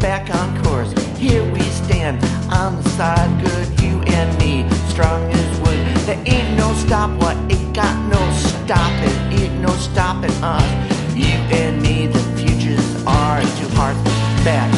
back on course. Here we stand on the side, good, you and me, strong as wood. There ain't no stop, what? It got no stopping, ain't no stopping us. You and me, the future's ours, two hearts back